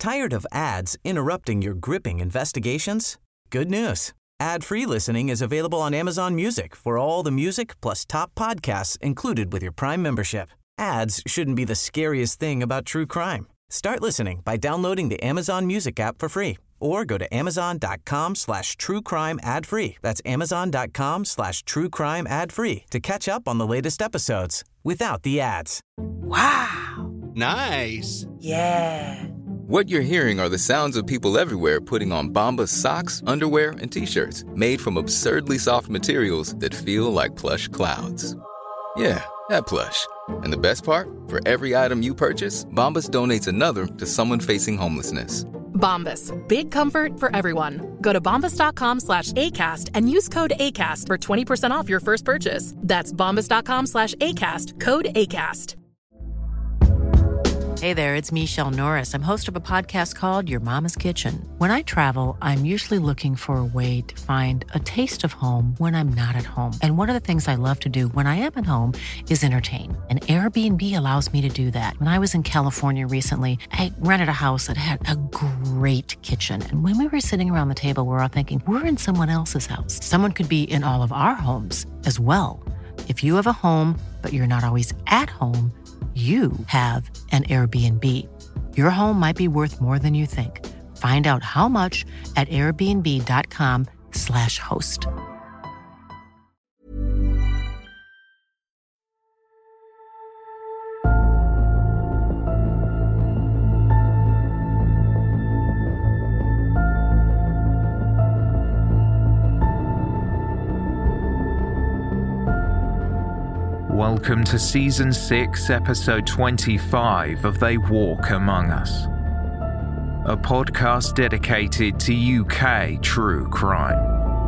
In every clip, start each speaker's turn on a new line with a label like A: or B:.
A: Tired of ads interrupting your gripping investigations? Good news. Ad-free listening is available on Amazon Music for all the music plus top podcasts included with your Prime membership. Ads shouldn't be the scariest thing about true crime. Start listening by downloading the Amazon Music app for free or go to amazon.com/truecrime ad-free. That's amazon.com/truecrime ad-free to catch up on the latest episodes without the ads.
B: Wow.
C: Nice.
B: Yeah.
D: What you're hearing are the sounds of people everywhere putting on Bombas socks, underwear, and T-shirts made from absurdly soft materials that feel like plush clouds. Yeah, that plush. And the best part? For every item you purchase, Bombas donates another to someone facing homelessness.
E: Bombas. Big comfort for everyone. Go to bombas.com/ACAST and use code ACAST for 20% off your first purchase. That's bombas.com/ACAST. Code ACAST.
F: Hey there, it's Michelle Norris. I'm host of a podcast called Your Mama's Kitchen. When I travel, I'm usually looking for a way to find a taste of home when I'm not at home. And one of the things I love to do when I am at home is entertain. And Airbnb allows me to do that. When I was in California recently, I rented a house that had a great kitchen. And when we were sitting around the table, we were all thinking, we're in someone else's house. Someone could be in all of our homes as well. If you have a home, but you're not always at home, you have an Airbnb. Your home might be worth more than you think. Find out how much at airbnb.com/host.
G: Welcome to Season 6, Episode 25 of They Walk Among Us, a podcast dedicated to UK true crime.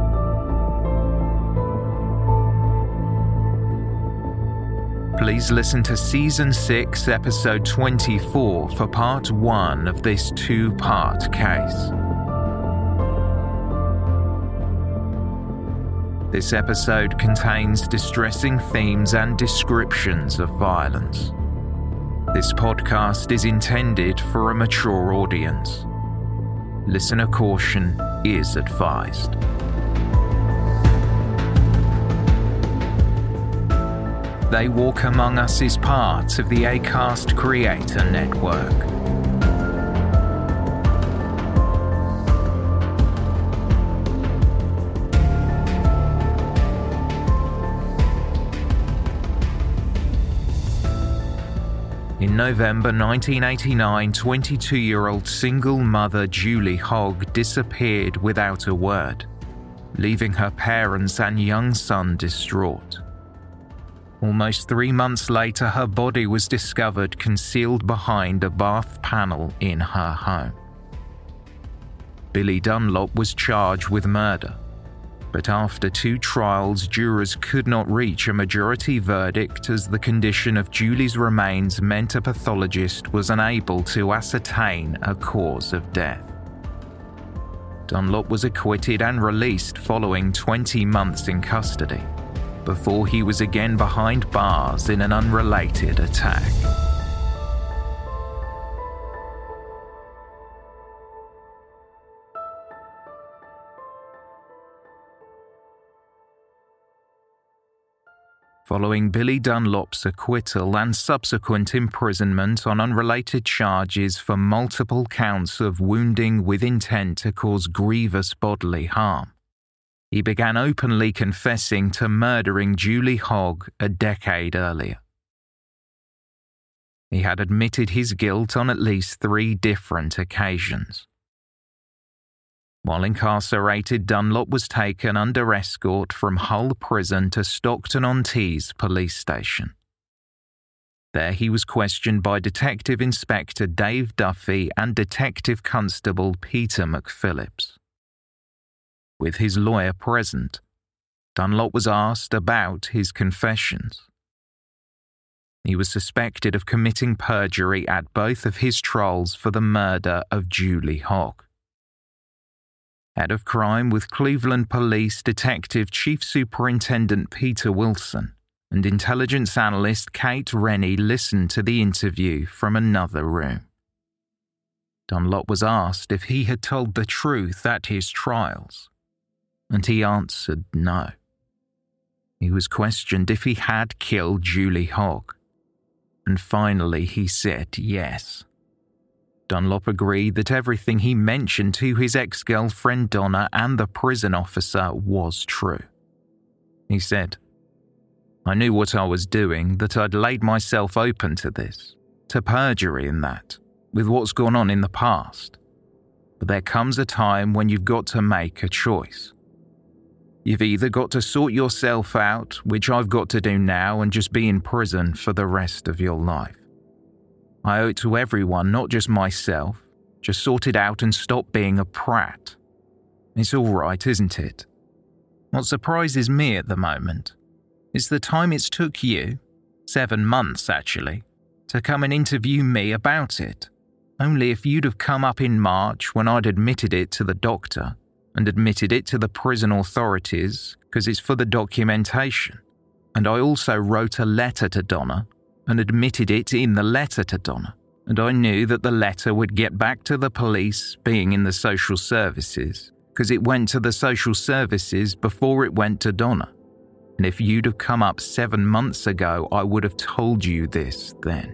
G: Please listen to Season 6, Episode 24 for Part 1 of this two-part case. This episode contains distressing themes and descriptions of violence. This podcast is intended for a mature audience. Listener caution is advised. They Walk Among Us is part of the Acast Creator Network. In November 1989, 22-year-old single mother Julie Hogg disappeared without a word, leaving her parents and young son distraught. Almost 3 months later, her body was discovered concealed behind a bath panel in her home. Billy Dunlop was charged with murder, but after 2 trials, jurors could not reach a majority verdict as the condition of Julie's remains meant a pathologist was unable to ascertain a cause of death. Dunlop was acquitted and released following 20 months in custody, before he was again behind bars in an unrelated attack. Following Billy Dunlop's acquittal and subsequent imprisonment on unrelated charges for multiple counts of wounding with intent to cause grievous bodily harm, he began openly confessing to murdering Julie Hogg a decade earlier. He had admitted his guilt on at least 3 different occasions. While incarcerated, Dunlop was taken under escort from Hull Prison to Stockton-on-Tees police station. There he was questioned by Detective Inspector Dave Duffy and Detective Constable Peter McPhillips. With his lawyer present, Dunlop was asked about his confessions. He was suspected of committing perjury at both of his trials for the murder of Julie Hogg. Head of Crime with Cleveland Police Detective Chief Superintendent Peter Wilson and intelligence analyst Kate Rennie listened to the interview from another room. Dunlop was asked if he had told the truth at his trials, and he answered no. He was questioned if he had killed Julie Hogg, and finally he said yes. Dunlop agreed that everything he mentioned to his ex-girlfriend Donna and the prison officer was true. He said, "I knew what I was doing, that I'd laid myself open to this, to perjury and that, with what's gone on in the past. But there comes a time when you've got to make a choice. You've either got to sort yourself out, which I've got to do now, and just be in prison for the rest of your life. I owe it to everyone, not just myself. Just sort it out and stop being a prat. It's all right, isn't it? What surprises me at the moment is the time it's took you, 7 months actually, to come and interview me about it. Only if you'd have come up in March when I'd admitted it to the doctor and admitted it to the prison authorities because it's for the documentation. And I also wrote a letter to Donna and admitted it in the letter to Donna. And I knew that the letter would get back to the police, being in the social services, because it went to the social services before it went to Donna. And if you'd have come up 7 months ago, I would have told you this then."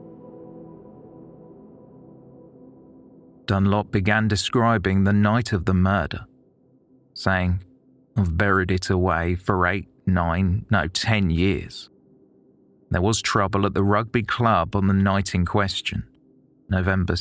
G: Dunlop began describing the night of the murder, saying, "I've buried it away for 10 years. There was trouble at the rugby club on the night in question, November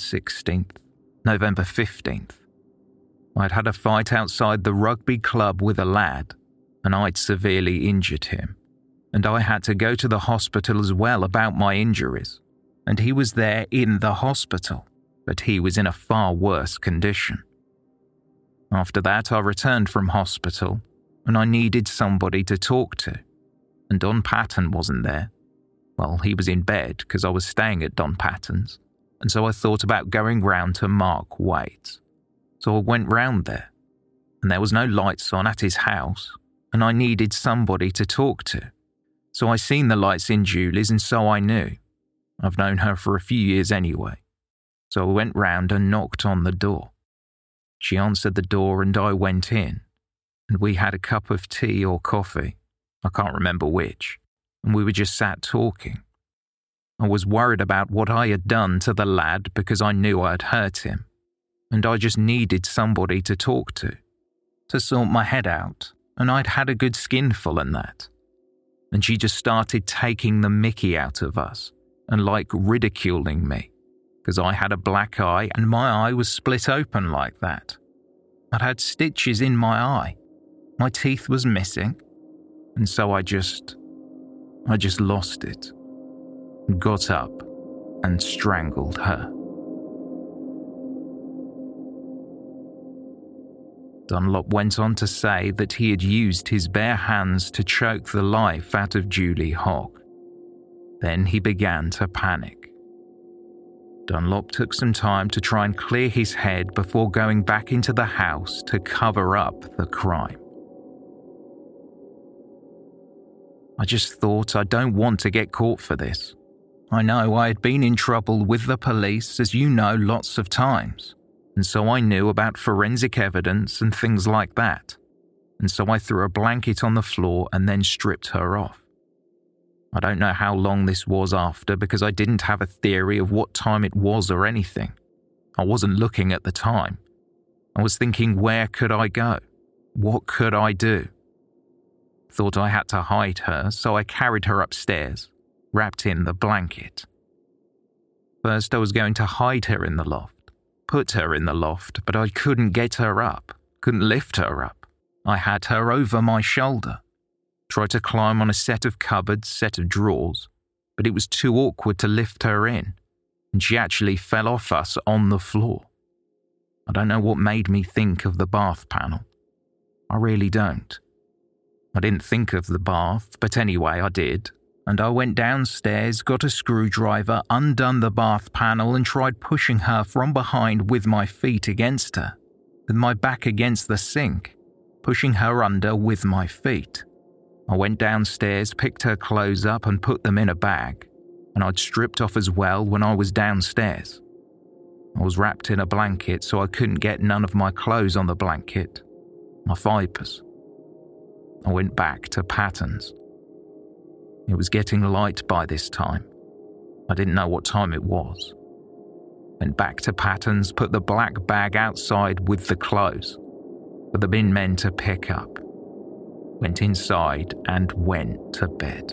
G: 15th. I'd had a fight outside the rugby club with a lad, and I'd severely injured him, and I had to go to the hospital as well about my injuries, and he was there in the hospital, but he was in a far worse condition. After that, I returned from hospital, and I needed somebody to talk to, and Don Patton wasn't there. Well, he was in bed because I was staying at Don Patton's, and so I thought about going round to Mark Wade's. So I went round there, and there was no lights on at his house, and I needed somebody to talk to. So I seen the lights in Julie's, and so I knew. I've known her for a few years anyway. So I went round and knocked on the door. She answered the door and I went in, and we had a cup of tea or coffee, I can't remember which, and we were just sat talking. I was worried about what I had done to the lad because I knew I had hurt him, and I just needed somebody to talk to sort my head out, and I'd had a good skinful and that. And she just started taking the mickey out of us and ridiculing me, because I had a black eye and my eye was split open like that. I'd had stitches in my eye. My teeth was missing, and so I just lost it, got up and strangled her. Dunlop went on to say that he had used his bare hands to choke the life out of Julie Hogg. Then he began to panic. Dunlop took some time to try and clear his head before going back into the house to cover up the crime. "I just thought I don't want to get caught for this. I know I had been in trouble with the police, as you know, lots of times, and so I knew about forensic evidence and things like that, and so I threw a blanket on the floor and then stripped her off. I don't know how long this was after because I didn't have a theory of what time it was or anything. I wasn't looking at the time. I was thinking, where could I go? What could I do? Thought I had to hide her, so I carried her upstairs, wrapped in the blanket. First I was going to hide her in the loft, put her in the loft, but I couldn't get her up, couldn't lift her up. I had her over my shoulder. Tried to climb on a set of cupboards, set of drawers, but it was too awkward to lift her in, and she actually fell off us on the floor. I don't know what made me think of the bath panel. I really don't. I didn't think of the bath, but anyway I did, and I went downstairs, got a screwdriver, undone the bath panel and tried pushing her from behind with my feet against her, with my back against the sink, pushing her under with my feet. I went downstairs, picked her clothes up and put them in a bag, and I'd stripped off as well when I was downstairs. I was wrapped in a blanket, so I couldn't get none of my clothes on the blanket. My fibres. I went back to Patton's. It was getting light by this time. I didn't know what time it was. Went back to Patton's, put the black bag outside with the clothes for the bin men to pick up. Went inside and went to bed.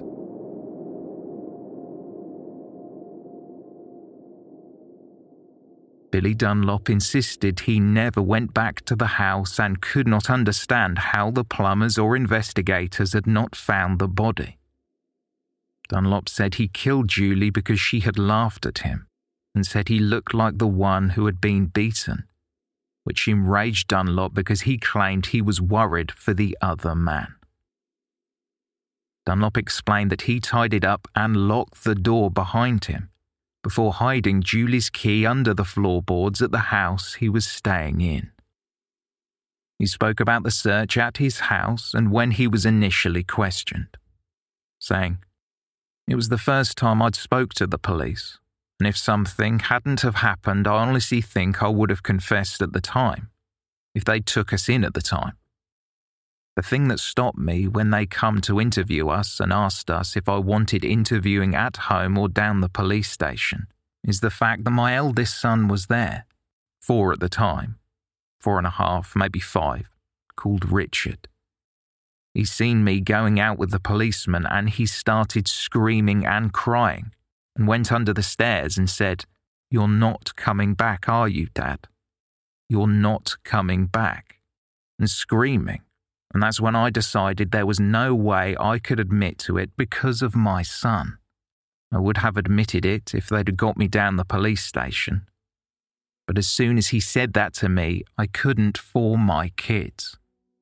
G: Billy Dunlop insisted he never went back to the house and could not understand how the plumbers or investigators had not found the body. Dunlop said he killed Julie because she had laughed at him and said he looked like the one who had been beaten, which enraged Dunlop because he claimed he was worried for the other man. Dunlop explained that he tied it up and locked the door behind him before hiding Julie's key under the floorboards at the house he was staying in. He spoke about the search at his house and when he was initially questioned, saying, "It was the first time I'd spoke to the police, and if something hadn't have happened, I honestly think I would have confessed at the time, if they took us in at the time. The thing that stopped me when they come to interview us and asked us if I wanted interviewing at home or down the police station is the fact that my eldest son was there, 4 at the time, 4.5, maybe 5, called Richard. He's seen me going out with the policeman and he started screaming and crying and went under the stairs and said, 'You're not coming back, are you, Dad? You're not coming back,' and screaming. And that's when I decided there was no way I could admit to it because of my son. I would have admitted it if they'd got me down the police station. But as soon as he said that to me, I couldn't for my kids."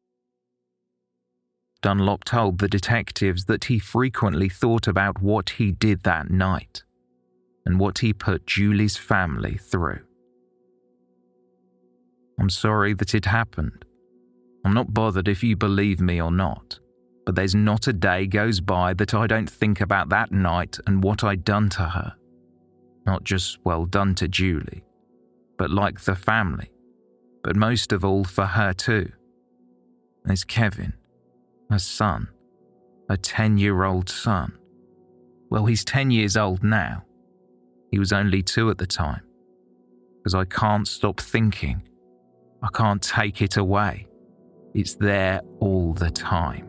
G: Dunlop told the detectives that he frequently thought about what he did that night and what he put Julie's family through. "I'm sorry that it happened. I'm not bothered if you believe me or not, but there's not a day goes by that I don't think about that night and what I'd done to her. Not just, well, done to Julie, but like the family, but most of all for her too. There's Kevin, her son, a 10-year-old son. Well, he's 10 years old now. He was only 2 at the time. Because I can't stop thinking. I can't take it away. It's there all the time."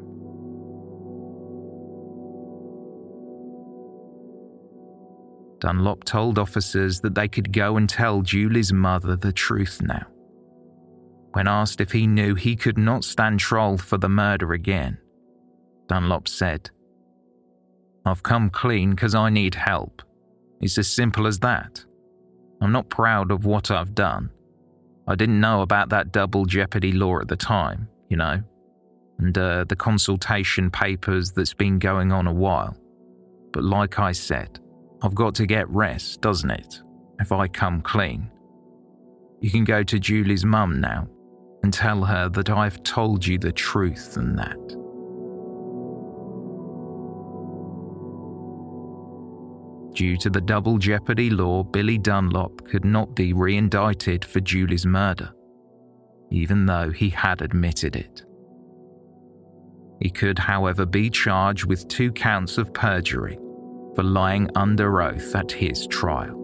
G: Dunlop told officers that they could go and tell Julie's mother the truth now. When asked if he knew he could not stand trial for the murder again, Dunlop said, "I've come clean because I need help. It's as simple as that. I'm not proud of what I've done. I didn't know about that double jeopardy law at the time, you know, and the consultation papers that's been going on a while. But like I said, I've got to get rest, doesn't it, if I come clean? You can go to Julie's mum now and tell her that I've told you the truth and that." Due to the double jeopardy law, Billy Dunlop could not be re-indicted for Julie's murder, even though he had admitted it. He could, however, be charged with 2 counts of perjury for lying under oath at his trial.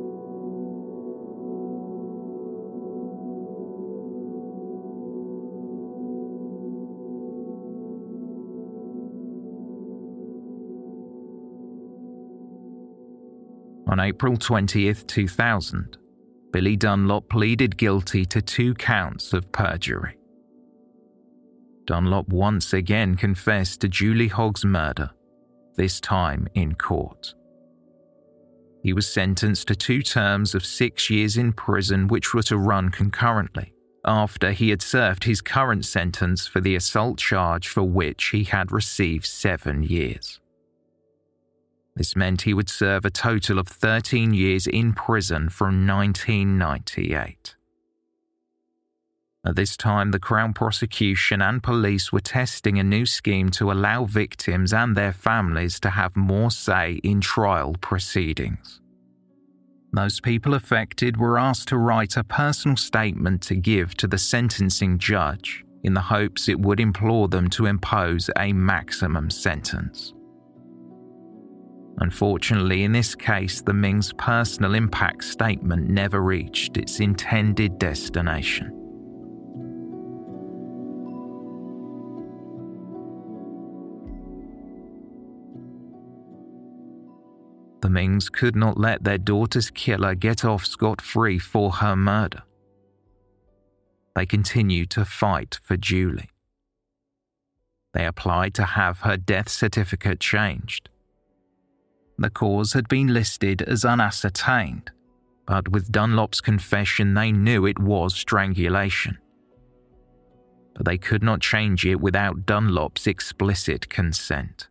G: On April 20th, 2000, Billy Dunlop pleaded guilty to 2 counts of perjury. Dunlop once again confessed to Julie Hogg's murder, this time in court. He was sentenced to 2 terms of 6 years in prison which were to run concurrently, after he had served his current sentence for the assault charge for which he had received 7 years. This meant he would serve a total of 13 years in prison from 1998. At this time, the Crown Prosecution and police were testing a new scheme to allow victims and their families to have more say in trial proceedings. Those people affected were asked to write a personal statement to give to the sentencing judge in the hopes it would implore them to impose a maximum sentence. Unfortunately, in this case, the Ming's personal impact statement never reached its intended destination. The Mings could not let their daughter's killer get off scot-free for her murder. They continued to fight for Julie. They applied to have her death certificate changed. The cause had been listed as unascertained, but with Dunlop's confession they knew it was strangulation. But they could not change it without Dunlop's explicit consent.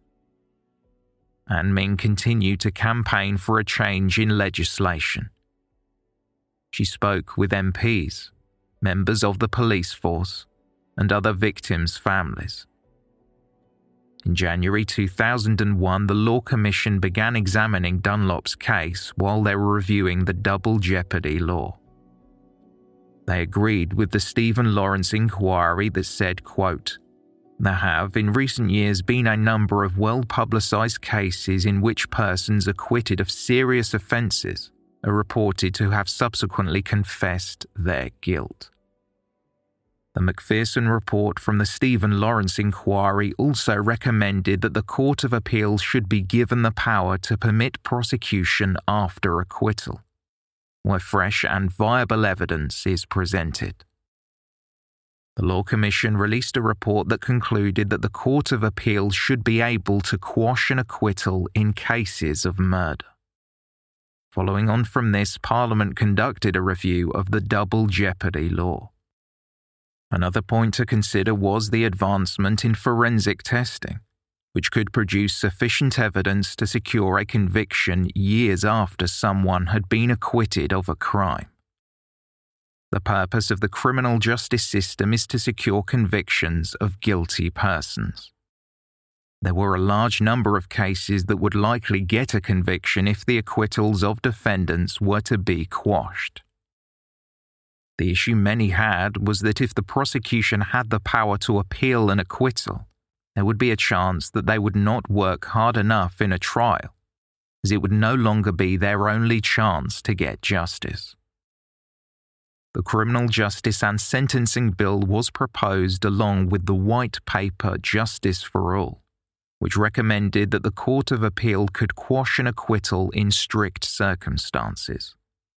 G: An Ming continued to campaign for a change in legislation. She spoke with MPs, members of the police force, and other victims' families. In January 2001, the Law Commission began examining Dunlop's case while they were reviewing the double jeopardy law. They agreed with the Stephen Lawrence inquiry that said, quote, "There have, in recent years, been a number of well-publicised cases in which persons acquitted of serious offences are reported to have subsequently confessed their guilt." The Macpherson report from the Stephen Lawrence inquiry also recommended that the Court of Appeals should be given the power to permit prosecution after acquittal, where fresh and viable evidence is presented. The Law Commission released a report that concluded that the Court of Appeal should be able to quash an acquittal in cases of murder. Following on from this, Parliament conducted a review of the double jeopardy law. Another point to consider was the advancement in forensic testing, which could produce sufficient evidence to secure a conviction years after someone had been acquitted of a crime. The purpose of the criminal justice system is to secure convictions of guilty persons. There were a large number of cases that would likely get a conviction if the acquittals of defendants were to be quashed. The issue many had was that if the prosecution had the power to appeal an acquittal, there would be a chance that they would not work hard enough in a trial, as it would no longer be their only chance to get justice. The Criminal Justice and Sentencing Bill was proposed along with the white paper Justice for All, which recommended that the Court of Appeal could quash an acquittal in strict circumstances.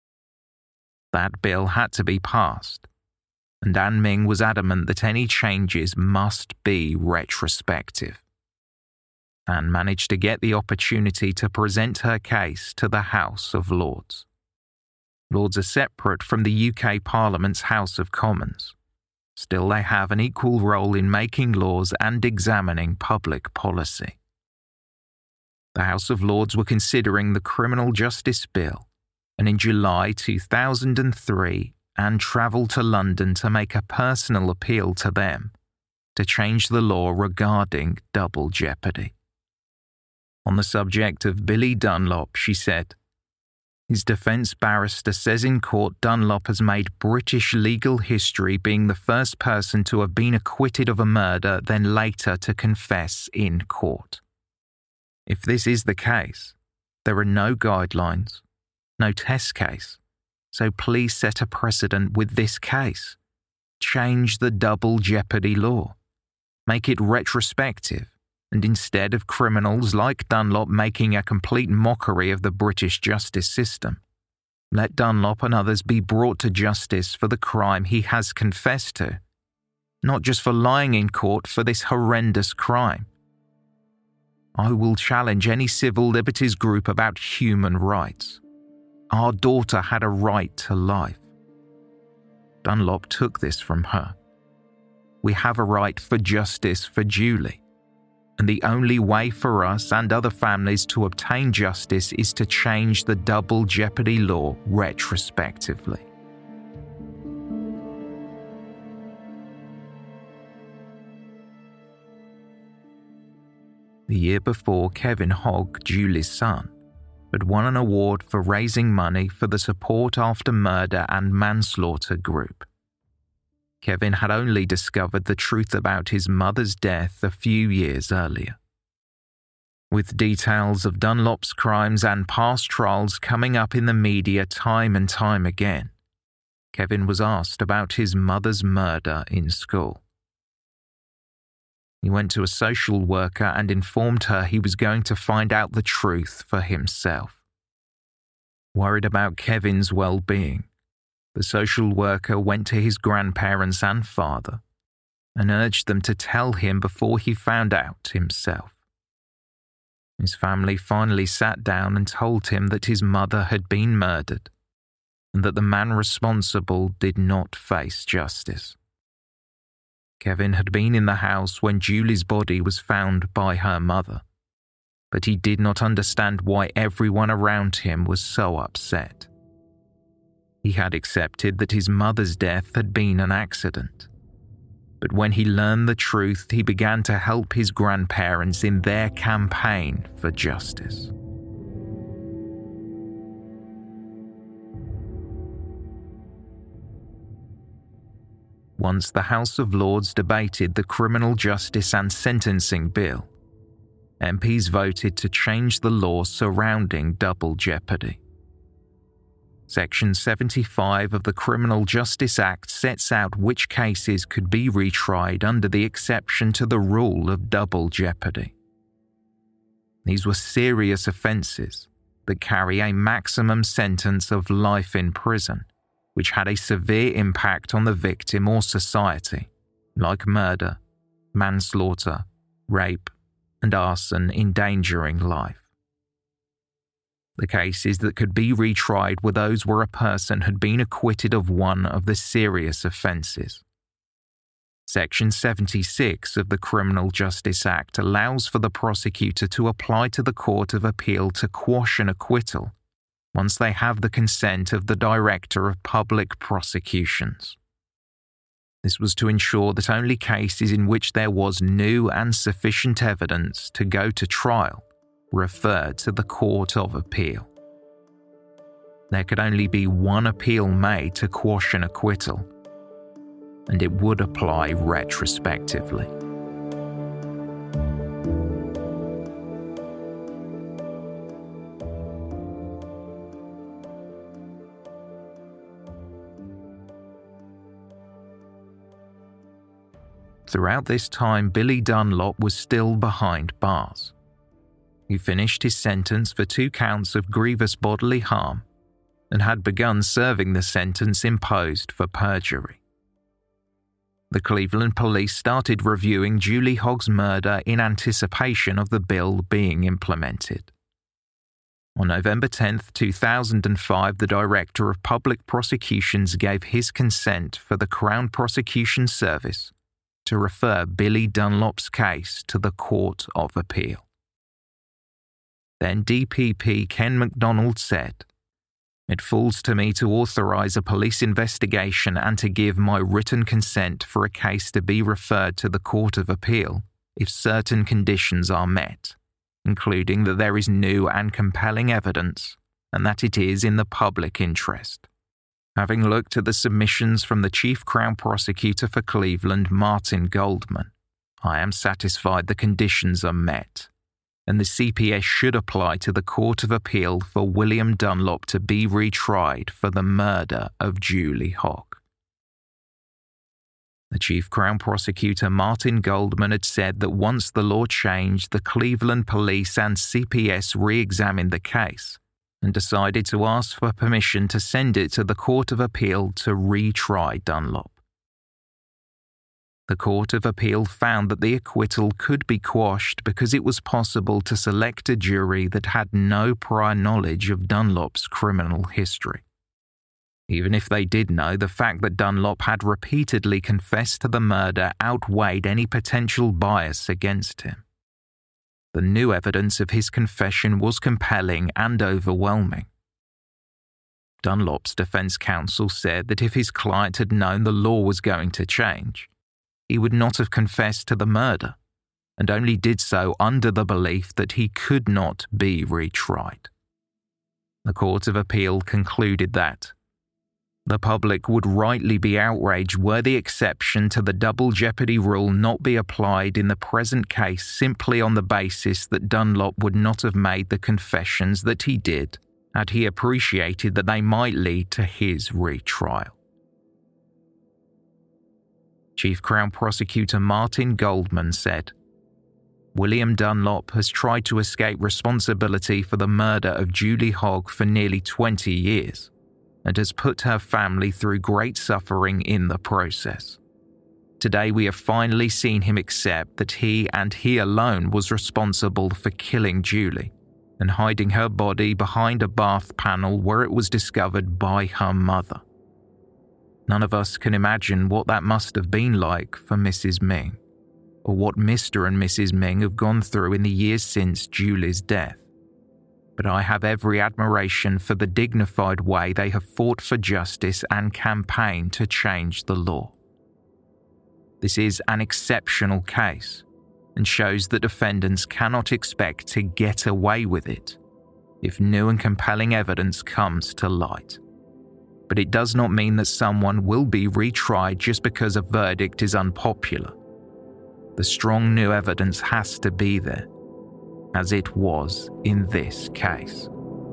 G: That bill had to be passed, and An Ming was adamant that any changes must be retrospective. Anne managed to get the opportunity to present her case to the House of Lords. Lords are separate from the UK Parliament's House of Commons. Still, they have an equal role in making laws and examining public policy. The House of Lords were considering the Criminal Justice Bill, and in July 2003, Anne travelled to London to make a personal appeal to them to change the law regarding double jeopardy. On the subject of Billy Dunlop, she said, "His defence barrister says in court Dunlop has made British legal history being the first person to have been acquitted of a murder, then later to confess in court. If this is the case, there are no guidelines, no test case, so please set a precedent with this case. Change the double jeopardy law. Make it retrospective, and instead of criminals like Dunlop making a complete mockery of the British justice system, let Dunlop and others be brought to justice for the crime he has confessed to, not just for lying in court for this horrendous crime. I will challenge any civil liberties group about human rights. Our daughter had a right to life. Dunlop took this from her. We have a right for justice for Julie. And the only way for us and other families to obtain justice is to change the double jeopardy law retrospectively." The year before, Kevin Hogg, Julie's son, but won an award for raising money for the Support After Murder and Manslaughter group. Kevin had only discovered the truth about his mother's death a few years earlier. With details of Dunlop's crimes and past trials coming up in the media time and time again, Kevin was asked about his mother's murder in school. He went to a social worker and informed her he was going to find out the truth for himself. Worried about Kevin's well-being, the social worker went to his grandparents and father and urged them to tell him before he found out himself. His family finally sat down and told him that his mother had been murdered and that the man responsible did not face justice. Kevin had been in the house when Julie's body was found by her mother, but he did not understand why everyone around him was so upset. He had accepted that his mother's death had been an accident. But when he learned the truth, he began to help his grandparents in their campaign for justice. Once the House of Lords debated the Criminal Justice and Sentencing Bill, MPs voted to change the law surrounding double jeopardy. Section 75 of the Criminal Justice Act sets out which cases could be retried under the exception to the rule of double jeopardy. These were serious offences that carry a maximum sentence of life in prison, which had a severe impact on the victim or society, like murder, manslaughter, rape, and arson endangering life. The cases that could be retried were those where a person had been acquitted of one of the serious offences. Section 76 of the Criminal Justice Act allows for the prosecutor to apply to the Court of Appeal to quash an acquittal once they have the consent of the Director of Public Prosecutions. This was to ensure that only cases in which there was new and sufficient evidence to go to trial referred to the Court of Appeal. There could only be one appeal made to quash an acquittal, and it would apply retrospectively. Throughout this time, Billy Dunlop was still behind bars. He finished his sentence for 2 counts of grievous bodily harm and had begun serving the sentence imposed for perjury. The Cleveland police started reviewing Julie Hogg's murder in anticipation of the bill being implemented. On November 10, 2005, the Director of Public Prosecutions gave his consent for the Crown Prosecution Service to refer Billy Dunlop's case to the Court of Appeal. Then DPP Ken McDonald said, "It falls to me to authorize a police investigation and to give my written consent for a case to be referred to the Court of Appeal if certain conditions are met, including that there is new and compelling evidence and that it is in the public interest. Having looked at the submissions from the Chief Crown Prosecutor for Cleveland, Martin Goldman, I am satisfied the conditions are met, and the CPS should apply to the Court of Appeal for William Dunlop to be retried for the murder of Julie Hogg." The Chief Crown Prosecutor Martin Goldman had said that once the law changed, the Cleveland Police and CPS re-examined the case and decided to ask for permission to send it to the Court of Appeal to retry Dunlop. The Court of Appeal found that the acquittal could be quashed because it was possible to select a jury that had no prior knowledge of Dunlop's criminal history. Even if they did know, the fact that Dunlop had repeatedly confessed to the murder outweighed any potential bias against him. The new evidence of his confession was compelling and overwhelming. Dunlop's defense counsel said that if his client had known the law was going to change, he would not have confessed to the murder, and only did so under the belief that he could not be retried. The Court of Appeal concluded that the public would rightly be outraged were the exception to the double jeopardy rule not be applied in the present case simply on the basis that Dunlop would not have made the confessions that he did, had he appreciated that they might lead to his retrial. Chief Crown Prosecutor Martin Goldman said, William Dunlop has tried to escape responsibility for the murder of Julie Hogg for nearly 20 years and has put her family through great suffering in the process. Today we have finally seen him accept that he and he alone was responsible for killing Julie and hiding her body behind a bath panel where it was discovered by her mother. None of us can imagine what that must have been like for Mrs. Ming, or what Mr. and Mrs. Ming have gone through in the years since Julie's death. But I have every admiration for the dignified way they have fought for justice and campaigned to change the law. This is an exceptional case and shows that defendants cannot expect to get away with it if new and compelling evidence comes to light. But it does not mean that someone will be retried just because a verdict is unpopular. The strong new evidence has to be there, as it was in this case.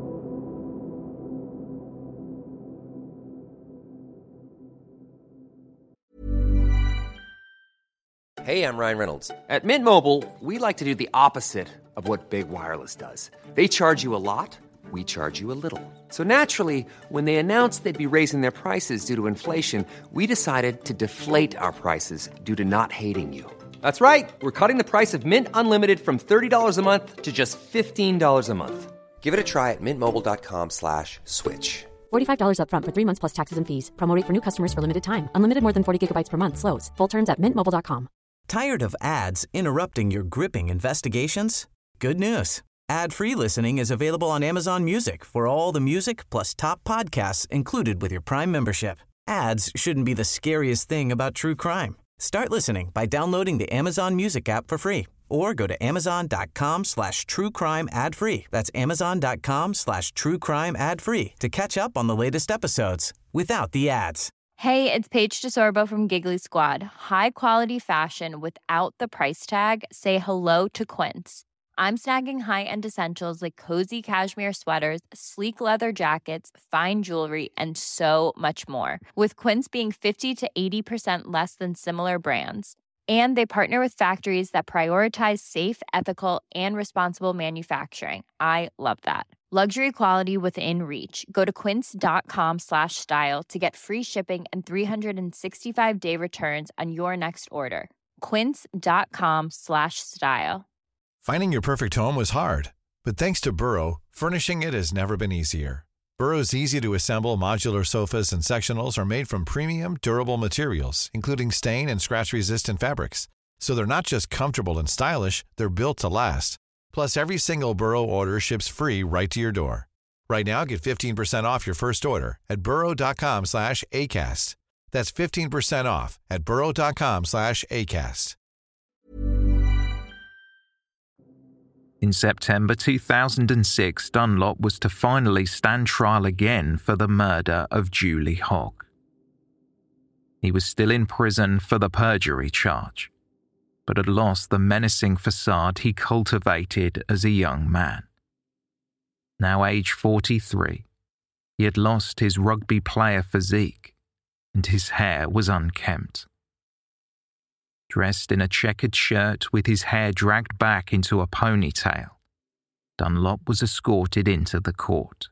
C: Hey, I'm Ryan Reynolds. At Mint Mobile, we like to do the opposite of what Big Wireless does. They charge you a lot, we charge you a little. So naturally, when they announced they'd be raising their prices due to inflation, we decided to deflate our prices due to not hating you. That's right. We're cutting the price of Mint Unlimited from $30 a month to just $15 a month. Give it a try at mintmobile.com/switch.
H: $45 up front for 3 months plus taxes and fees. Promo rate for new customers for limited time. Unlimited more than 40 gigabytes per month slows. Full terms at mintmobile.com.
A: Tired of ads interrupting your gripping investigations? Good news. Ad-free listening is available on Amazon Music for all the music plus top podcasts included with your Prime membership. Ads shouldn't be the scariest thing about true crime. Start listening by downloading the Amazon Music app for free or go to amazon.com/truecrime ad-free. That's amazon.com/truecrime ad-free to catch up on the latest episodes without the ads.
I: Hey, it's Paige DeSorbo from Giggly Squad. High quality fashion without the price tag. Say hello to Quince. I'm snagging high-end essentials like cozy cashmere sweaters, sleek leather jackets, fine jewelry, and so much more. With Quince being 50 to 80% less than similar brands. And they partner with factories that prioritize safe, ethical, and responsible manufacturing. I love that. Luxury quality within reach. Go to quince.com/style to get free shipping and 365-day returns on your next order. Quince.com/style.
J: Finding your perfect home was hard, but thanks to Burrow, furnishing it has never been easier. Burrow's easy-to-assemble modular sofas and sectionals are made from premium, durable materials, including stain and scratch-resistant fabrics. So they're not just comfortable and stylish, they're built to last. Plus, every single Burrow order ships free right to your door. Right now, get 15% off your first order at burrow.com/ACAST. That's 15% off at burrow.com/ACAST.
G: In September 2006, Dunlop was to finally stand trial again for the murder of Julie Hogg. He was still in prison for the perjury charge, but had lost the menacing facade he cultivated as a young man. Now age 43, he had lost his rugby player physique, and his hair was unkempt. Dressed in a checkered shirt with his hair dragged back into a ponytail, Dunlop was escorted into the court.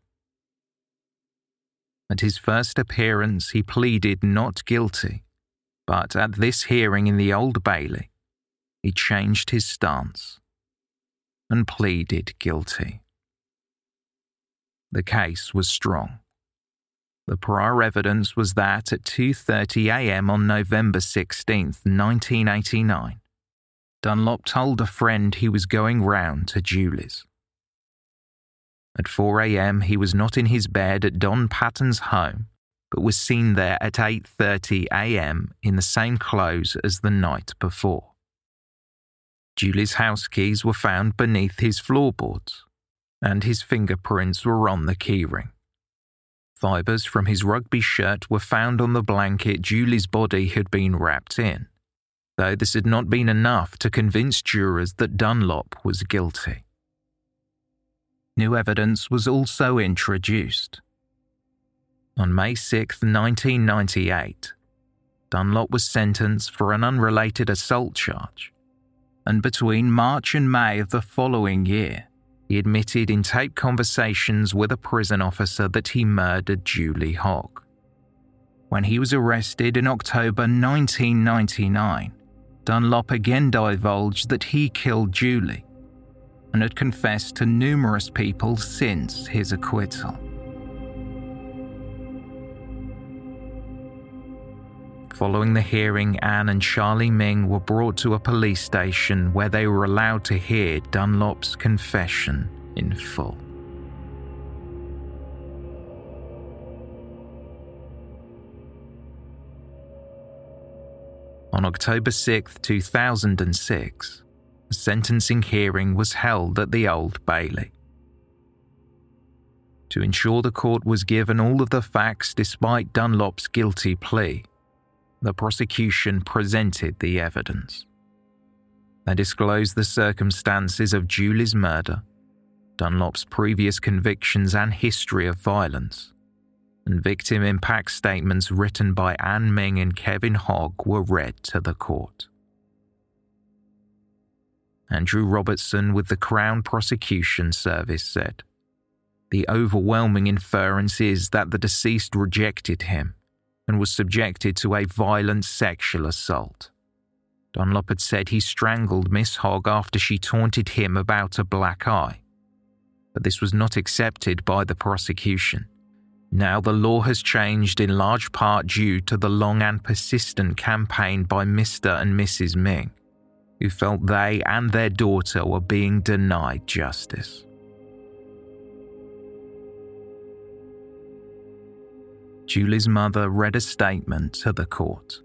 G: At his first appearance, he pleaded not guilty, but at this hearing in the Old Bailey, he changed his stance and pleaded guilty. The case was strong. The prior evidence was that at 2:30 a.m. on November 16, 1989, Dunlop told a friend he was going round to Julie's. At 4 a.m. he was not in his bed at Don Patton's home, but was seen there at 8:30 a.m. in the same clothes as the night before. Julie's house keys were found beneath his floorboards, and his fingerprints were on the keyring. Fibres from his rugby shirt were found on the blanket Julie's body had been wrapped in, though this had not been enough to convince jurors that Dunlop was guilty. New evidence was also introduced. On May 6, 1998, Dunlop was sentenced for an unrelated assault charge, and between March and May of the following year, he admitted in taped conversations with a prison officer that he murdered Julie Hogg. When he was arrested in October 1999, Dunlop again divulged that he killed Julie and had confessed to numerous people since his acquittal. Following the hearing, Anne and Charlie Ming were brought to a police station where they were allowed to hear Dunlop's confession in full. On October 6, 2006, a sentencing hearing was held at the Old Bailey. To ensure the court was given all of the facts despite Dunlop's guilty plea, the prosecution presented the evidence. They disclosed the circumstances of Julie's murder, Dunlop's previous convictions and history of violence, and victim impact statements written by Anne Ming and Kevin Hogg were read to the court. Andrew Robertson with the Crown Prosecution Service said, "The overwhelming inference is that the deceased rejected him and was subjected to a violent sexual assault. Dunlop had said he strangled Miss Hogg after she taunted him about a black eye, but this was not accepted by the prosecution. Now the law has changed in large part due to the long and persistent campaign by Mr. and Mrs. Ming, who felt they and their daughter were being denied justice." Julie's mother read a statement to the court.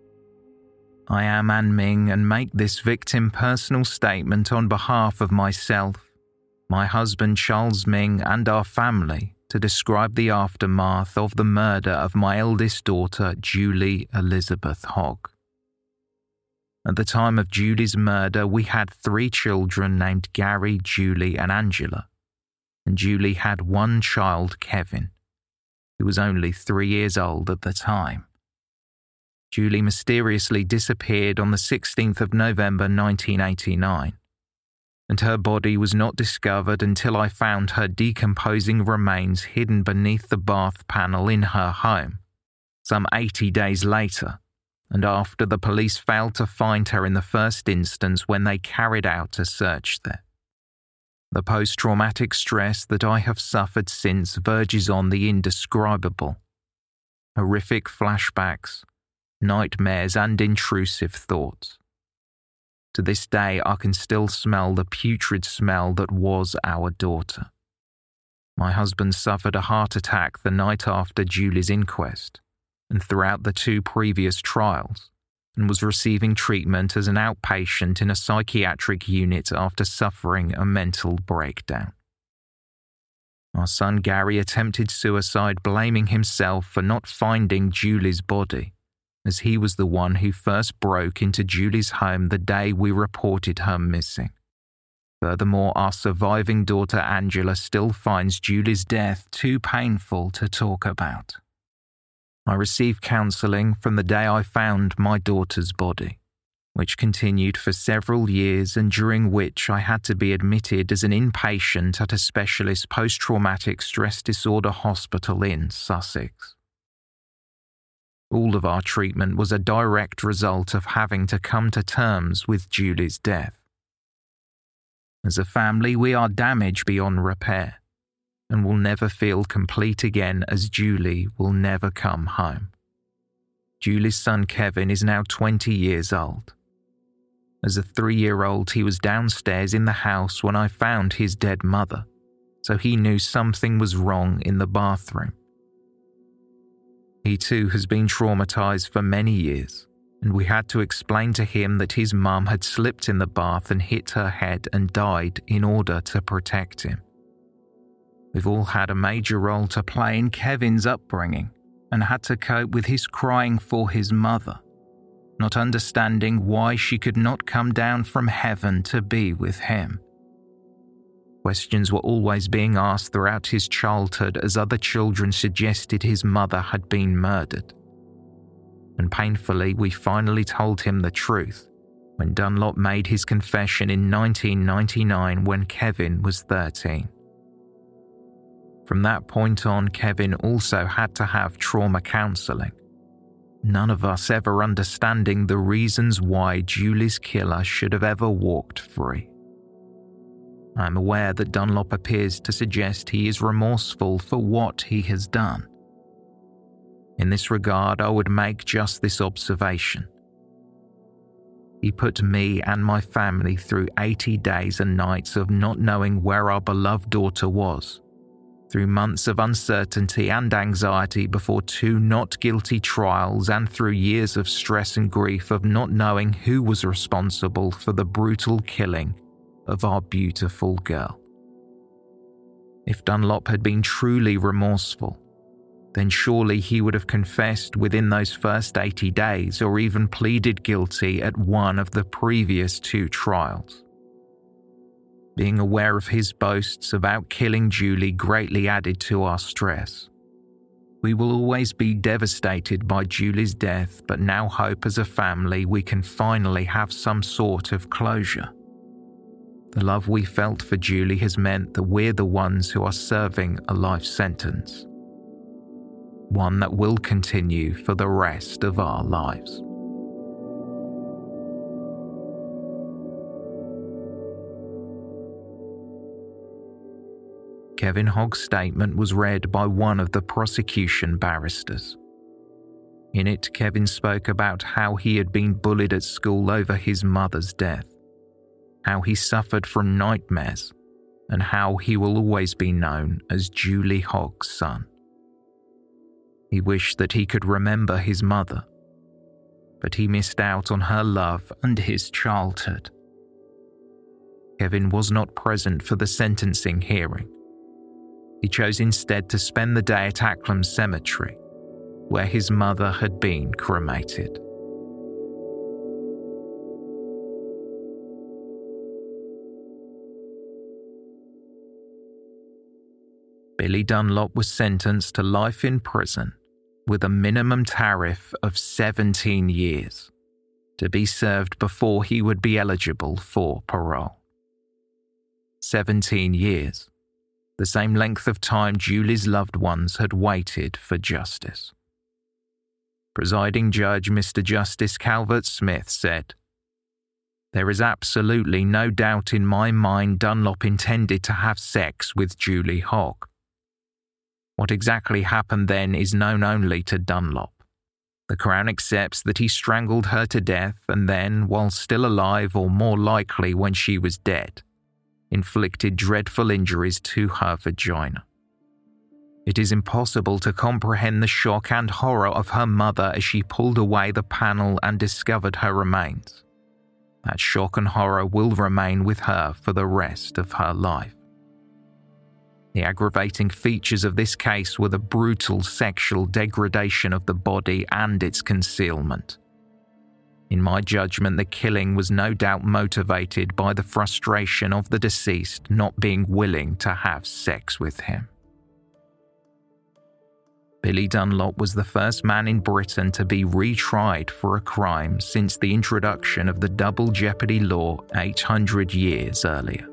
G: "I am Anne Ming and make this victim personal statement on behalf of myself, my husband Charles Ming and our family to describe the aftermath of the murder of my eldest daughter Julie Elizabeth Hogg. At the time of Julie's murder, we had 3 children named Gary, Julie and Angela, and Julie had one child, Kevin, who was only 3 years old at the time. Julie mysteriously disappeared on the 16th of November 1989, and her body was not discovered until I found her decomposing remains hidden beneath the bath panel in her home, some 80 days later, and after the police failed to find her in the first instance when they carried out a search there. The post-traumatic stress that I have suffered since verges on the indescribable. Horrific flashbacks, nightmares and intrusive thoughts. To this day, I can still smell the putrid smell that was our daughter. My husband suffered a heart attack the night after Julie's inquest and throughout the 2 previous trials, and was receiving treatment as an outpatient in a psychiatric unit after suffering a mental breakdown. Our son Gary attempted suicide, blaming himself for not finding Julie's body, as he was the one who first broke into Julie's home the day we reported her missing. Furthermore, our surviving daughter Angela still finds Julie's death too painful to talk about. I received counselling from the day I found my daughter's body, which continued for several years and during which I had to be admitted as an inpatient at a specialist post-traumatic stress disorder hospital in Sussex. All of our treatment was a direct result of having to come to terms with Julie's death. As a family, we are damaged beyond repair, and will never feel complete again as Julie will never come home. Julie's son Kevin is now 20 years old. As a 3-year-old, he was downstairs in the house when I found his dead mother, so he knew something was wrong in the bathroom. He too has been traumatized for many years, and we had to explain to him that his mum had slipped in the bath and hit her head and died in order to protect him. We've all had a major role to play in Kevin's upbringing and had to cope with his crying for his mother, not understanding why she could not come down from heaven to be with him. Questions were always being asked throughout his childhood as other children suggested his mother had been murdered. And painfully, we finally told him the truth when Dunlop made his confession in 1999 when Kevin was 13. From that point on, Kevin also had to have trauma counselling, none of us ever understanding the reasons why Julie's killer should have ever walked free. I am aware that Dunlop appears to suggest he is remorseful for what he has done. In this regard, I would make just this observation. He put me and my family through 80 days and nights of not knowing where our beloved daughter was, through months of uncertainty and anxiety before 2 not guilty trials, and through years of stress and grief of not knowing who was responsible for the brutal killing of our beautiful girl. If Dunlop had been truly remorseful, then surely he would have confessed within those first 80 days or even pleaded guilty at one of the previous 2 trials. Being aware of his boasts about killing Julie greatly added to our stress. We will always be devastated by Julie's death, but now hope as a family we can finally have some sort of closure. The love we felt for Julie has meant that we're the ones who are serving a life sentence, one that will continue for the rest of our lives. Kevin Hogg's statement was read by one of the prosecution barristers. In it, Kevin spoke about how he had been bullied at school over his mother's death, how he suffered from nightmares, and how he will always be known as Julie Hogg's son. He wished that he could remember his mother, but he missed out on her love and his childhood. Kevin was not present for the sentencing hearing. He chose instead to spend the day at Acklam Cemetery, where his mother had been cremated. Billy Dunlop was sentenced to life in prison with a minimum tariff of 17 years to be served before he would be eligible for parole. 17 years, the same length of time Julie's loved ones had waited for justice. Presiding Judge Mr. Justice Calvert Smith said, "There is absolutely no doubt in my mind Dunlop intended to have sex with Julie Hogg. What exactly happened then is known only to Dunlop. The Crown accepts that he strangled her to death and then, while still alive or more likely when she was dead, inflicted dreadful injuries to her vagina. It is impossible to comprehend the shock and horror of her mother as she pulled away the panel and discovered her remains. That shock and horror will remain with her for the rest of her life. The aggravating features of this case were the brutal sexual degradation of the body and its concealment. In my judgment, the killing was no doubt motivated by the frustration of the deceased not being willing to have sex with him." Billy Dunlop was the first man in Britain to be retried for a crime since the introduction of the double jeopardy law 800 years earlier.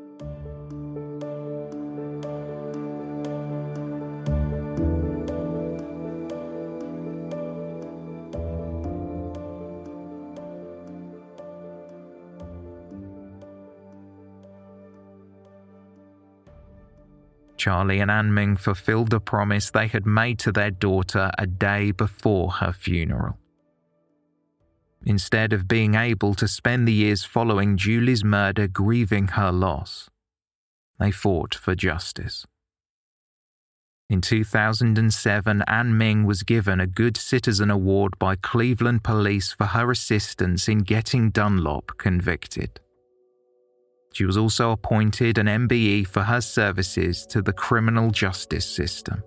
G: Charlie and An Ming fulfilled the promise they had made to their daughter a day before her funeral. Instead of being able to spend the years following Julie's murder grieving her loss, they fought for justice. In 2007, An Ming was given a Good Citizen Award by Cleveland Police for her assistance in getting Dunlop convicted. She was also appointed an MBE for her services to the criminal justice system.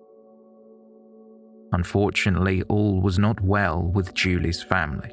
G: Unfortunately, all was not well with Julie's family.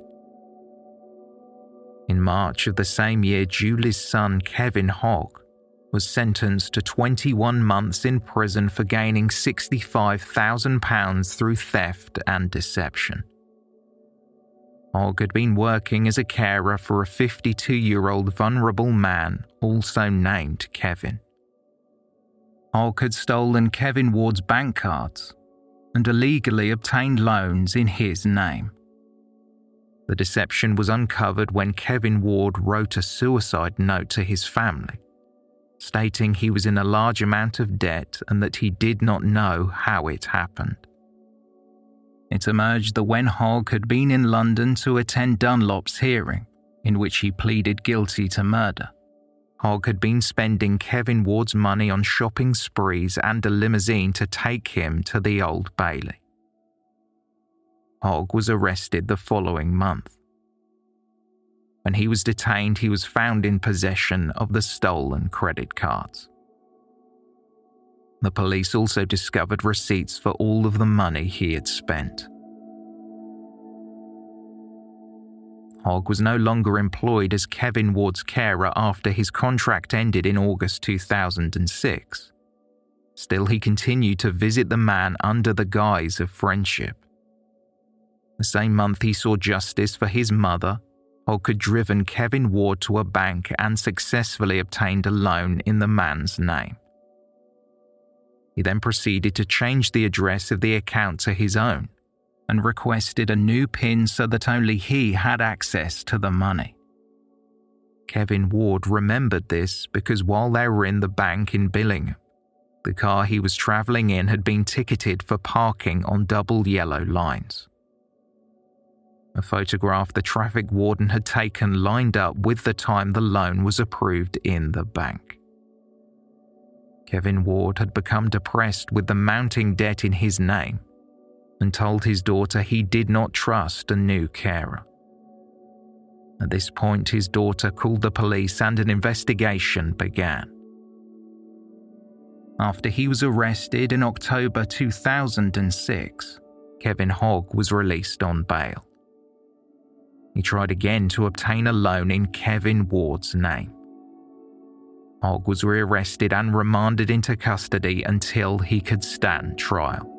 G: In March of the same year, Julie's son, Kevin Hogg, was sentenced to 21 months in prison for gaining £65,000 through theft and deception. Hogg had been working as a carer for a 52-year-old vulnerable man, also named Kevin. Hogg had stolen Kevin Ward's bank cards and illegally obtained loans in his name. The deception was uncovered when Kevin Ward wrote a suicide note to his family, stating he was in a large amount of debt and that he did not know how it happened. It emerged that when Hogg had been in London to attend Dunlop's hearing, in which he pleaded guilty to murder, Hogg had been spending Kevin Ward's money on shopping sprees and a limousine to take him to the Old Bailey. Hogg was arrested the following month. When he was detained, he was found in possession of the stolen credit cards. The police also discovered receipts for all of the money he had spent. Hogg was no longer employed as Kevin Ward's carer after his contract ended in August 2006. Still, he continued to visit the man under the guise of friendship. The same month he saw justice for his mother, Hogg had driven Kevin Ward to a bank and successfully obtained a loan in the man's name. He then proceeded to change the address of the account to his own and requested a new PIN so that only he had access to the money. Kevin Ward remembered this because while they were in the bank in Billingham, the car he was travelling in had been ticketed for parking on double yellow lines. A photograph the traffic warden had taken lined up with the time the loan was approved in the bank. Kevin Ward had become depressed with the mounting debt in his name and told his daughter he did not trust a new carer. At this point, his daughter called the police and an investigation began. After he was arrested in October 2006, Kevin Hogg was released on bail. He tried again to obtain a loan in Kevin Ward's name. Hogg was rearrested and remanded into custody until he could stand trial.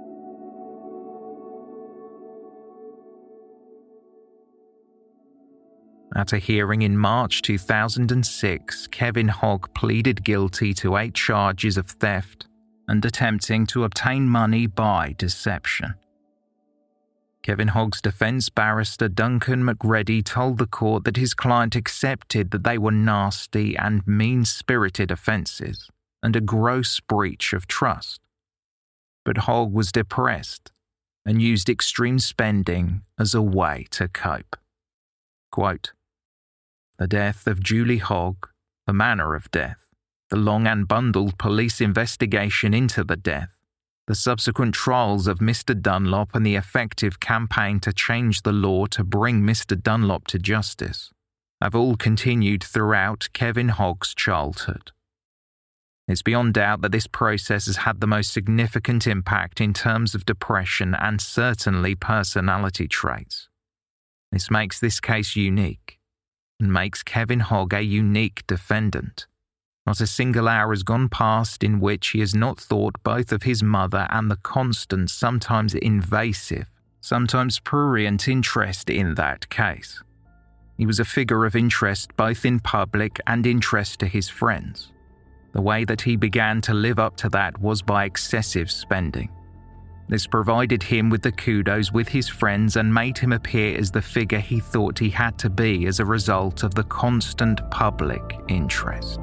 G: At a hearing in March 2006, Kevin Hogg pleaded guilty to 8 charges of theft and attempting to obtain money by deception. Kevin Hogg's defense barrister Duncan McReady told the court that his client accepted that they were nasty and mean-spirited offences and a gross breach of trust. But Hogg was depressed and used extreme spending as a way to cope. Quote, "The death of Julie Hogg, the manner of death, the long and bundled police investigation into the death, the subsequent trials of Mr. Dunlop and the effective campaign to change the law to bring Mr. Dunlop to justice have all continued throughout Kevin Hogg's childhood. It's beyond doubt that this process has had the most significant impact in terms of depression and certainly personality traits. This makes this case unique and makes Kevin Hogg a unique defendant. Not a single hour has gone past in which he has not thought both of his mother and the constant, sometimes invasive, sometimes prurient interest in that case. He was a figure of interest both in public and interest to his friends. The way that he began to live up to that was by excessive spending. This provided him with the kudos with his friends and made him appear as the figure he thought he had to be as a result of the constant public interest.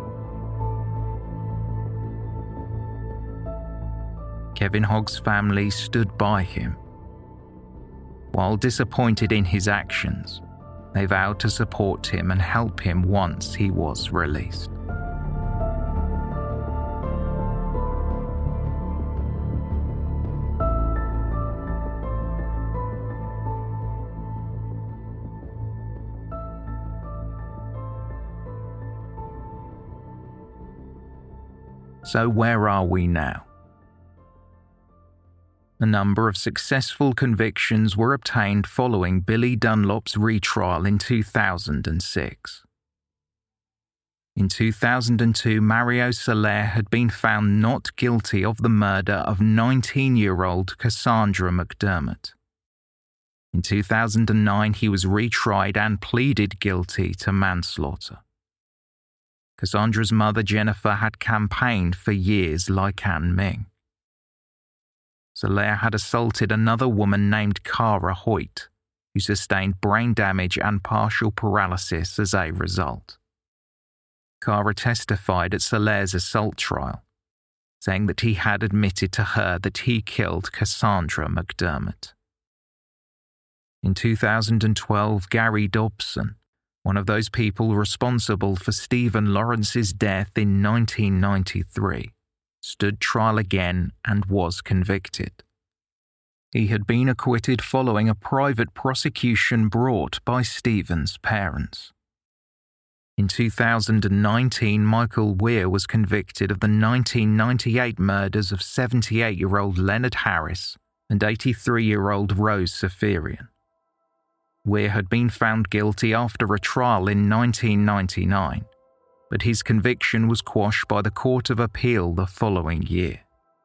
G: Kevin Hogg's family stood by him. While disappointed in his actions, they vowed to support him and help him once he was released. So where are we now? A number of successful convictions were obtained following Billy Dunlop's retrial in 2006. In 2002, Mario Soler had been found not guilty of the murder of 19-year-old Cassandra McDermott. In 2009, he was retried and pleaded guilty to manslaughter. Cassandra's mother, Jennifer, had campaigned for years like Ann Ming. Soler had assaulted another woman named Cara Hoyt, who sustained brain damage and partial paralysis as a result. Cara testified at Soler's assault trial, saying that he had admitted to her that he killed Cassandra McDermott. In 2012, Gary Dobson, one of those people responsible for Stephen Lawrence's death in 1993, stood trial again and was convicted. He had been acquitted following a private prosecution brought by Stephen's parents. In 2019, Michael Weir was convicted of the 1998 murders of 78-year-old Leonard Harris and 83-year-old Rose Safarian. Weir had been found guilty after a trial in 1999, but his conviction was quashed by the Court of Appeal the following year.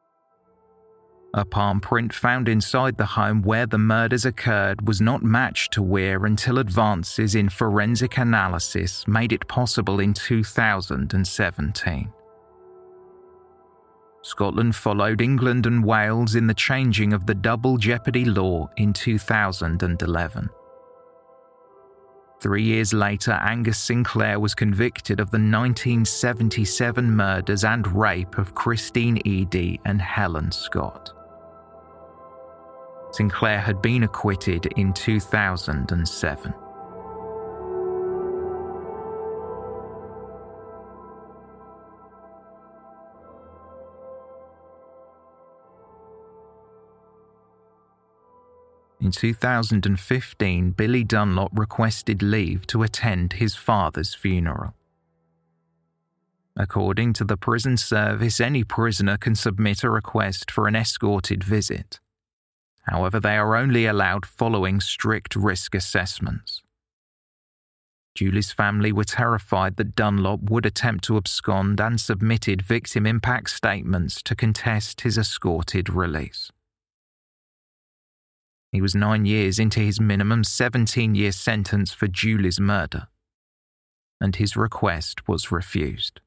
G: A palm print found inside the home where the murders occurred was not matched to Weir until advances in forensic analysis made it possible in 2017. Scotland followed England and Wales in the changing of the double jeopardy law in 2011. 3 years later, Angus Sinclair was convicted of the 1977 murders and rape of Christine Eady and Helen Scott. Sinclair had been acquitted in 2007. In 2015, Billy Dunlop requested leave to attend his father's funeral. According to the prison service, any prisoner can submit a request for an escorted visit. However, they are only allowed following strict risk assessments. Julie's family were terrified that Dunlop would attempt to abscond and submitted victim impact statements to contest his escorted release. He was 9 years into his minimum 17-year sentence for Julie's murder, and his request was refused.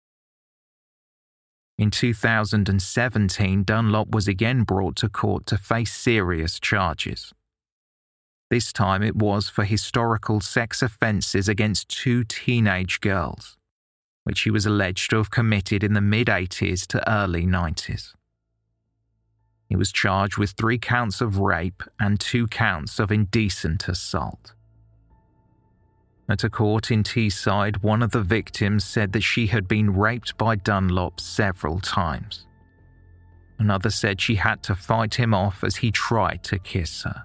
G: In 2017, Dunlop was again brought to court to face serious charges. This time it was for historical sex offences against 2 teenage girls, which he was alleged to have committed in the mid-80s to early 90s. He was charged with 3 counts of rape and 2 counts of indecent assault. At a court in Teesside, one of the victims said that she had been raped by Dunlop several times. Another said she had to fight him off as he tried to kiss her.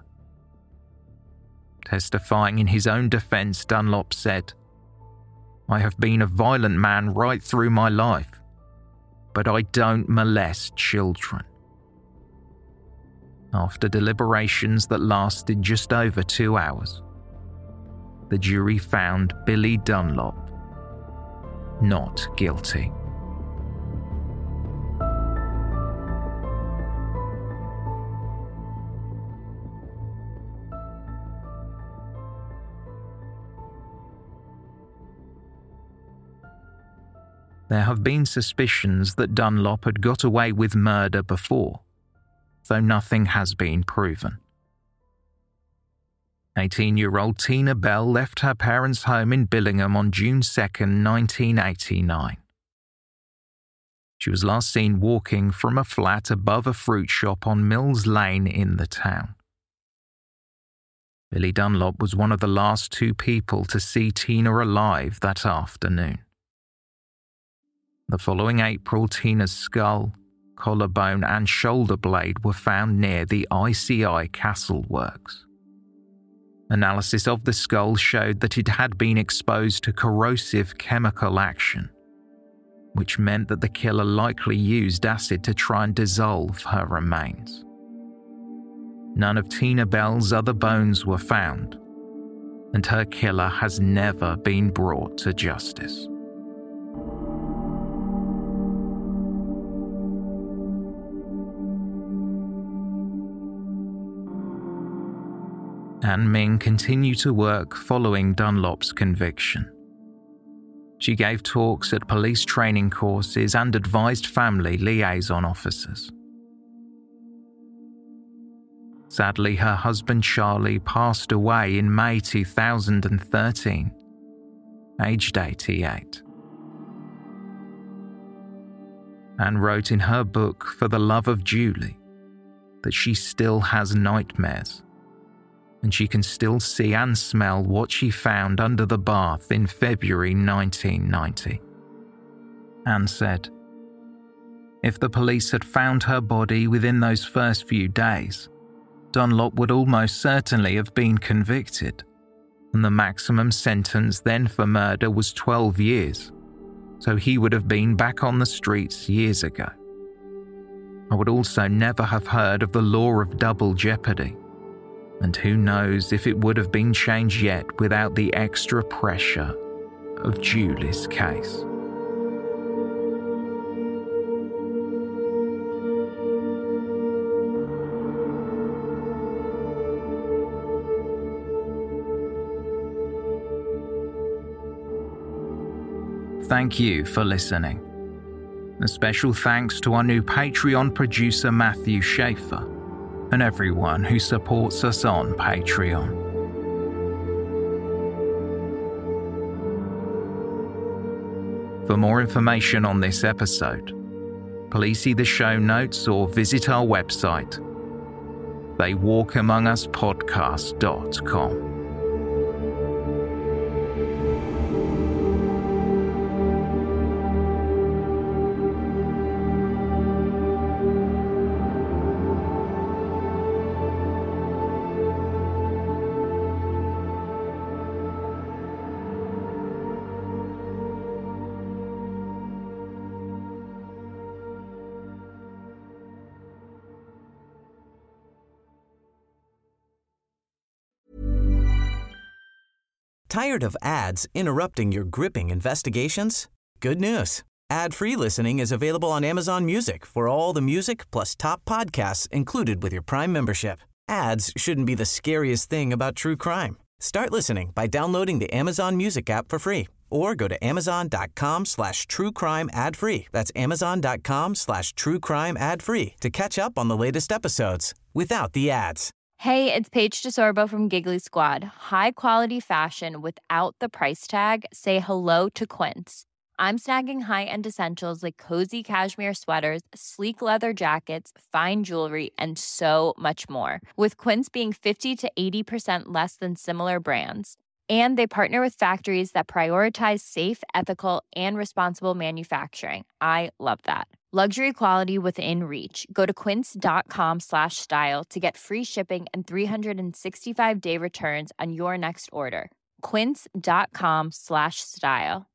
G: Testifying in his own defense, Dunlop said, "I have been a violent man right through my life, but I don't molest children." After deliberations that lasted just over 2 hours, the jury found Billy Dunlop not guilty. There have been suspicions that Dunlop had got away with murder before, though nothing has been proven. 18-year-old Tina Bell left her parents' home in Billingham on June 2, 1989. She was last seen walking from a flat above a fruit shop on Mills Lane in the town. Billy Dunlop was one of the last 2 people to see Tina alive that afternoon. The following April, Tina's skull, collarbone and shoulder blade were found near the ICI Castle Works. Analysis of the skull showed that it had been exposed to corrosive chemical action, which meant that the killer likely used acid to try and dissolve her remains. None of Tina Bell's other bones were found, and her killer has never been brought to justice. Anne Ming continued to work following Dunlop's conviction. She gave talks at police training courses and advised family liaison officers. Sadly, her husband Charlie passed away in May 2013, aged 88. Anne wrote in her book For the Love of Julie that she still has nightmares, and she can still see and smell what she found under the bath in February 1990. Anne said, "If the police had found her body within those first few days, Dunlop would almost certainly have been convicted, and the maximum sentence then for murder was 12 years, so he would have been back on the streets years ago. I would also never have heard of the law of double jeopardy, and who knows if it would have been changed yet without the extra pressure of Julie's case." Thank you for listening. A special thanks to our new Patreon producer Matthew Schaefer and everyone who supports us on Patreon. For more information on this episode, please see the show notes or visit our website, theywalkamonguspodcast.com.
A: Tired of ads interrupting your gripping investigations? Good news. Ad-free listening is available on Amazon Music for all the music plus top podcasts included with your Prime membership. Ads shouldn't be the scariest thing about true crime. Start listening by downloading the Amazon Music app for free or go to amazon.com/truecrime ad-free. That's amazon.com/truecrime ad-free to catch up on the latest episodes without the ads.
I: Hey, it's Paige DeSorbo from Giggly Squad. High quality fashion without the price tag. Say hello to Quince. I'm snagging high-end essentials like cozy cashmere sweaters, sleek leather jackets, fine jewelry, and so much more. With Quince being 50 to 80% less than similar brands. And they partner with factories that prioritize safe, ethical, and responsible manufacturing. I love that. Luxury quality within reach. Go to quince.com/style to get free shipping and 365-day returns on your next order. Quince.com/style.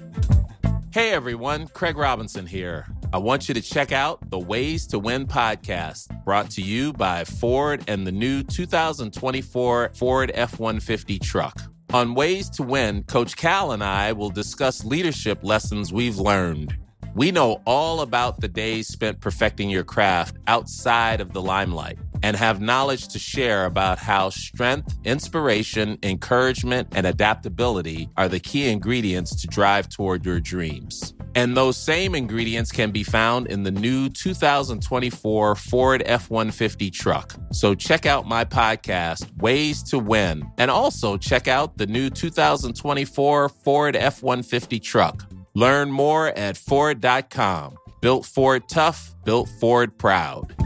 K: Hey everyone, Craig Robinson here. I want you to check out the Ways to Win podcast, brought to you by Ford and the new 2024 Ford F-150 truck. On Ways to Win, Coach Cal and I will discuss leadership lessons we've learned. We know all about the days spent perfecting your craft outside of the limelight and have knowledge to share about how strength, inspiration, encouragement, and adaptability are the key ingredients to drive toward your dreams. And those same ingredients can be found in the new 2024 Ford F-150 truck. So check out my podcast, Ways to Win, and also check out the new 2024 Ford F-150 truck. Learn more at Ford.com. Built Ford tough, built Ford proud.